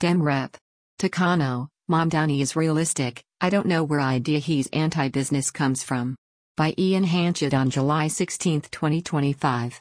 Dem Rep. Takano, Mamdani is realistic, I don't know where idea he's anti-business comes from. By Ian Hanchett on July 16, 2025.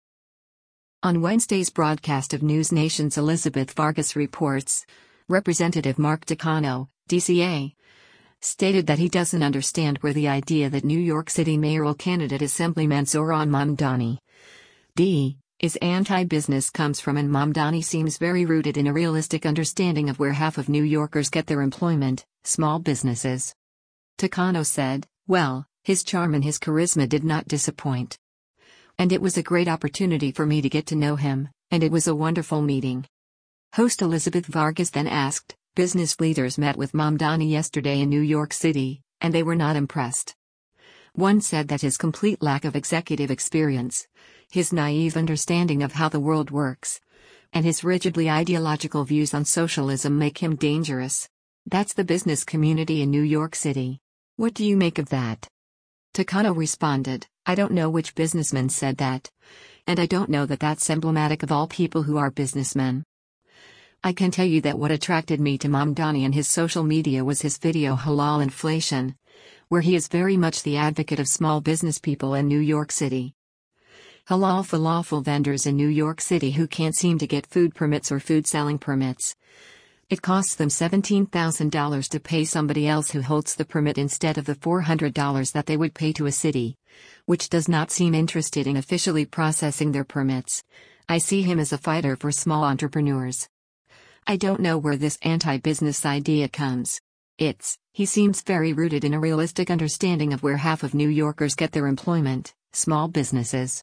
On Wednesday's broadcast of News Nation's Elizabeth Vargas reports, Representative Mark Takano, DCA, stated that he doesn't understand where the idea that New York City mayoral candidate Assemblyman Zohran Mamdani D. is anti-business comes from, and Mamdani seems very rooted in a realistic understanding of where half of New Yorkers get their employment, small businesses. Takano said, well, his charm and his charisma did not disappoint. And it was a great opportunity for me to get to know him, and it was a wonderful meeting. Host Elizabeth Vargas then asked, business leaders met with Mamdani yesterday in New York City, and they were not impressed. One said that his complete lack of executive experience, his naive understanding of how the world works, and his rigidly ideological views on socialism make him dangerous. That's the business community in New York City. What do you make of that? Takano responded, I don't know which businessman said that. And I don't know that that's emblematic of all people who are businessmen. I can tell you that what attracted me to Mamdani and his social media was his video Halal Inflation, where he is very much the advocate of small business people in New York City. Halal falafel vendors in New York City who can't seem to get food permits or food selling permits. It costs them $17,000 to pay somebody else who holds the permit instead of the $400 that they would pay to a city, which does not seem interested in officially processing their permits. I see him as a fighter for small entrepreneurs. I don't know where this anti-business idea comes. He seems very rooted in a realistic understanding of where half of New Yorkers get their employment, small businesses.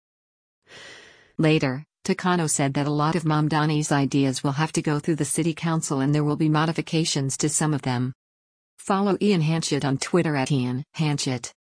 Later, Takano said that a lot of Mamdani's ideas will have to go through the city council and there will be modifications to some of them. Follow Ian Hanchett on Twitter at Ian Hanchett.